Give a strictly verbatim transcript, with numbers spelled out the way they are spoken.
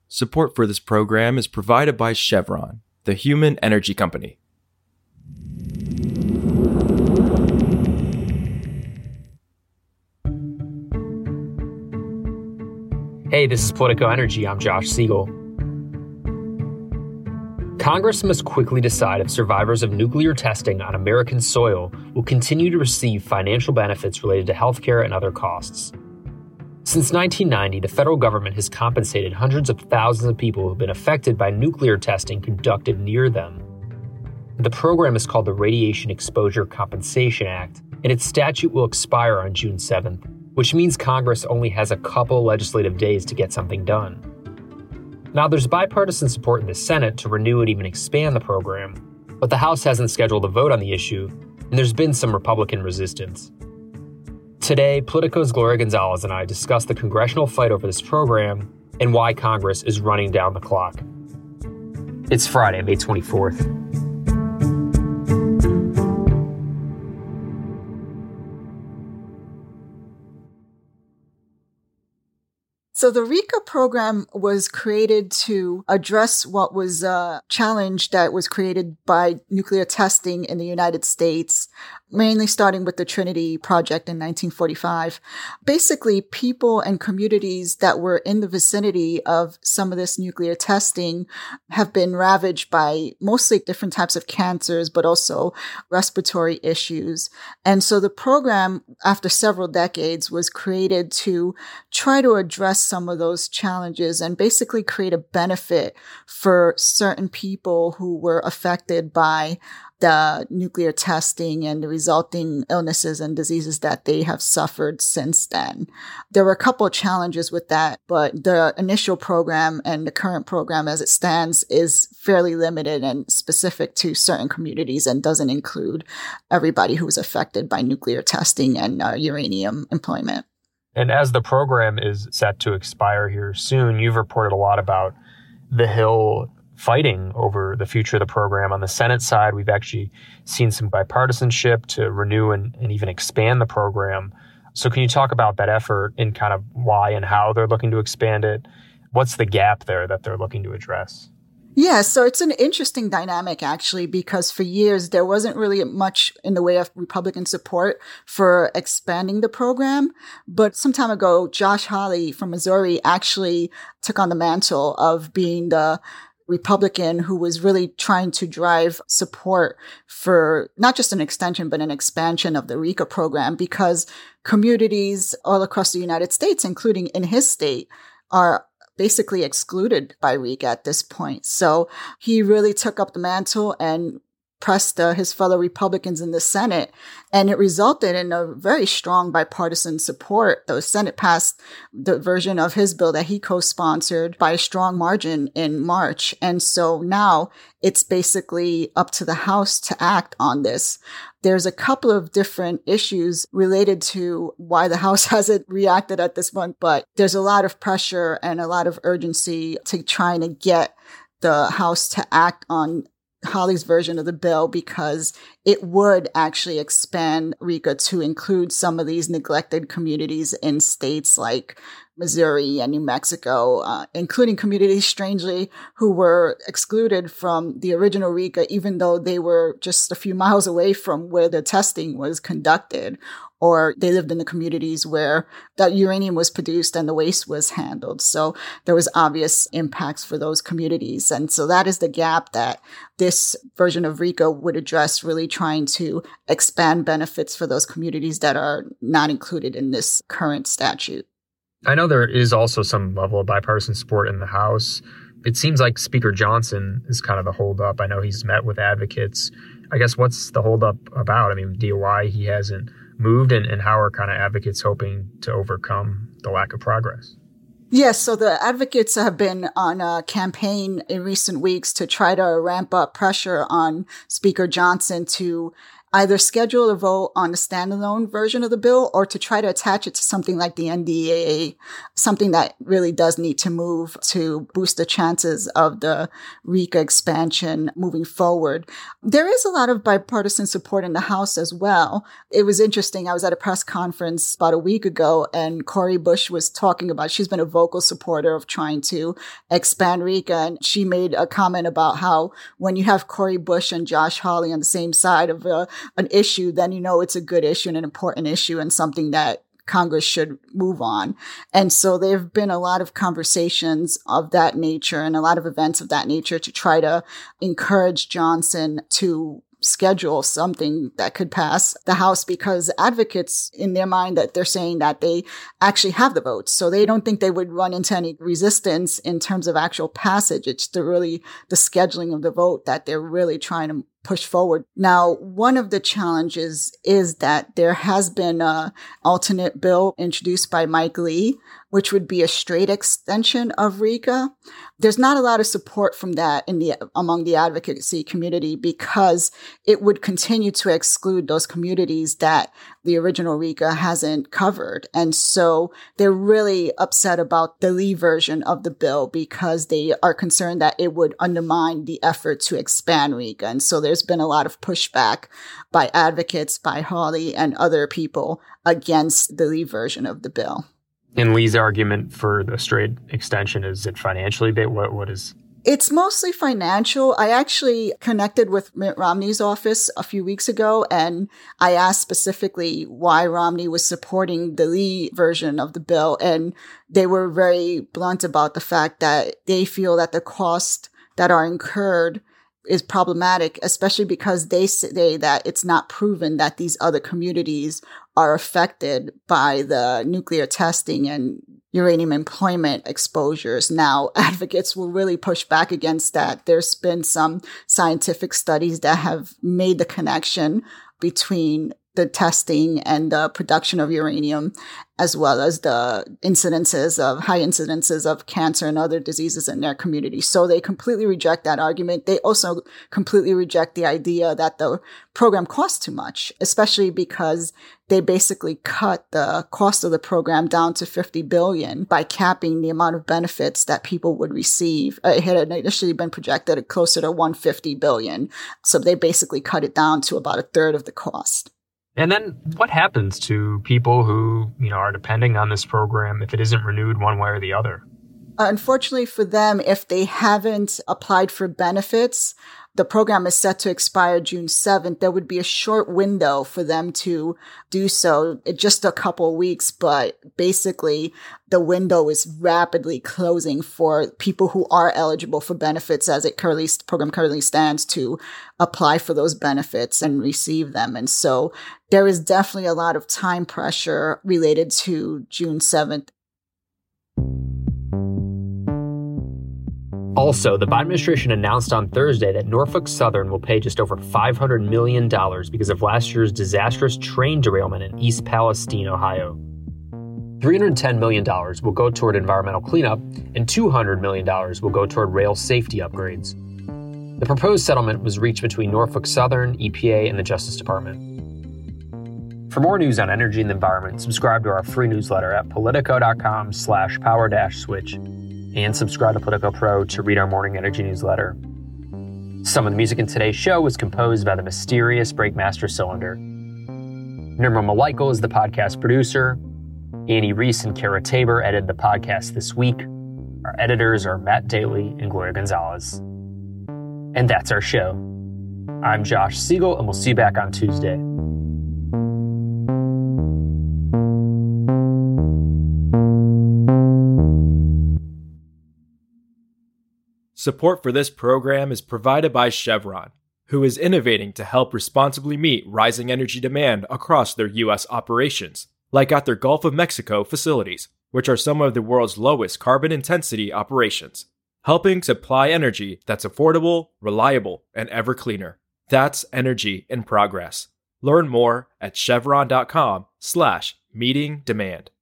Support for this program is provided by Chevron, the human energy company. Hey, this is Politico Energy. I'm Josh Siegel. Congress must quickly decide if survivors of nuclear testing on American soil will continue to receive financial benefits related to healthcare and other costs. Since nineteen ninety, the federal government has compensated hundreds of thousands of people who have been affected by nuclear testing conducted near them. The program is called the Radiation Exposure Compensation Act, and its statute will expire on June seventh, which means Congress only has a couple legislative days to get something done. Now, there's bipartisan support in the Senate to renew and even expand the program, but the House hasn't scheduled a vote on the issue, and there's been some Republican resistance. Today, Politico's Gloria Gonzalez and I discuss the congressional fight over this program and why Congress is running down the clock. It's Friday, May twenty-fourth. So the RECA program was created to address what was a challenge that was created by nuclear testing in the United States, mainly starting with the Trinity Project in nineteen forty-five. Basically, people and communities that were in the vicinity of some of this nuclear testing have been ravaged by mostly different types of cancers, but also respiratory issues. And so the program, after several decades, was created to try to address some of those challenges and basically create a benefit for certain people who were affected by the nuclear testing and the resulting illnesses and diseases that they have suffered since then. There were a couple of challenges with that, but the initial program and the current program as it stands is fairly limited and specific to certain communities and doesn't include everybody who was affected by nuclear testing and uh, uranium employment. And as the program is set to expire here soon, you've reported a lot about the Hill fighting over the future of the program. On the Senate side, we've actually seen some bipartisanship to renew and, and even expand the program. So can you talk about that effort and kind of why and how they're looking to expand it? What's the gap there that they're looking to address? Yeah, so it's an interesting dynamic, actually, because for years there wasn't really much in the way of Republican support for expanding the program. But some time ago, Josh Hawley from Missouri actually took on the mantle of being the Republican who was really trying to drive support for not just an extension, but an expansion of the RECA program, because communities all across the United States, including in his state, are basically excluded by RECA at this point. So he really took up the mantle and pressed uh, his fellow Republicans in the Senate, and it resulted in a very strong bipartisan support. The Senate passed the version of his bill that he co-sponsored by a strong margin in March. And so now it's basically up to the House to act on this. There's a couple of different issues related to why the House hasn't reacted at this point, but there's a lot of pressure and a lot of urgency to trying to get the House to act on Hawley's version of the bill, because it would actually expand RECA to include some of these neglected communities in states like Missouri and New Mexico, uh, including communities, strangely, who were excluded from the original RECA, even though they were just a few miles away from where the testing was conducted, or they lived in the communities where that uranium was produced and the waste was handled. So there was obvious impacts for those communities. And so that is the gap that this version of RECA would address, really trying to expand benefits for those communities that are not included in this current statute. I know there is also some level of bipartisan support in the House. It seems like Speaker Johnson is kind of the holdup. I know he's met with advocates. I guess what's the holdup about? I mean, D O I, he hasn't moved, and, and how are kind of advocates hoping to overcome the lack of progress? Yes, so the advocates have been on a campaign in recent weeks to try to ramp up pressure on Speaker Johnson to either schedule a vote on the standalone version of the bill or to try to attach it to something like the N D A A, something that really does need to move to boost the chances of the RECA expansion moving forward. There is a lot of bipartisan support in the House as well. It was interesting. I was at a press conference about a week ago, and Cori Bush was talking about, she's been a vocal supporter of trying to expand RECA, and she made a comment about how when you have Cori Bush and Josh Hawley on the same side of a, an issue, then you know it's a good issue and an important issue and something that Congress should move on. And so there have been a lot of conversations of that nature and a lot of events of that nature to try to encourage Johnson to schedule something that could pass the House, because advocates in their mind that they're saying that they actually have the votes. So they don't think they would run into any resistance in terms of actual passage. It's the really the scheduling of the vote that they're really trying to push forward. Now, one of the challenges is that there has been an alternate bill introduced by Mike Lee, which would be a straight extension of RECA. There's not a lot of support from that in the among the advocacy community, because it would continue to exclude those communities that the original RECA hasn't covered. And so they're really upset about the Lee version of the bill because they are concerned that it would undermine the effort to expand RECA. And so there's been a lot of pushback by advocates, by Hawley and other people against the Lee version of the bill. And Lee's argument for the straight extension, is it financially? What What is... It's mostly financial. I actually connected with Mitt Romney's office a few weeks ago, and I asked specifically why Romney was supporting the Lee version of the bill. And they were very blunt about the fact that they feel that the costs that are incurred is problematic, especially because they say that it's not proven that these other communities are affected by the nuclear testing and uranium employment exposures. Now, advocates will really push back against that. There's been some scientific studies that have made the connection between the testing and the production of uranium, as well as the incidences of high incidences of cancer and other diseases in their community. So they completely reject that argument. They also completely reject the idea that the program costs too much, especially because they basically cut the cost of the program down to fifty billion dollars by capping the amount of benefits that people would receive. It had initially been projected at closer to one hundred fifty billion dollars. So they basically cut it down to about a third of the cost. And then what happens to people who, you know, are depending on this program if it isn't renewed one way or the other? Unfortunately for them, if they haven't applied for benefits, the program is set to expire June seventh. There would be a short window for them to do so, just a couple of weeks, but basically the window is rapidly closing for people who are eligible for benefits as it currently, the program currently stands, to apply for those benefits and receive them. And so there is definitely a lot of time pressure related to June seventh. Also, the Biden administration announced on Thursday that Norfolk Southern will pay just over five hundred million dollars because of last year's disastrous train derailment in East Palestine, Ohio. three hundred ten million dollars will go toward environmental cleanup, and two hundred million dollars will go toward rail safety upgrades. The proposed settlement was reached between Norfolk Southern, E P A, and the Justice Department. For more news on energy and the environment, subscribe to our free newsletter at politico.com slash power dash switch. And subscribe to Politico Pro to read our morning energy newsletter. Some of the music in today's show was composed by the mysterious Breakmaster Cylinder. Nirma Malaikal is the podcast producer. Annie Reese and Kara Tabor edited the podcast this week. Our editors are Matt Daly and Gloria Gonzalez. And that's our show. I'm Josh Siegel, and we'll see you back on Tuesday. Support for this program is provided by Chevron, who is innovating to help responsibly meet rising energy demand across their U S operations, like at their Gulf of Mexico facilities, which are some of the world's lowest carbon intensity operations, helping supply energy that's affordable, reliable, and ever cleaner. That's energy in progress. Learn more at chevron.com slash meeting demand.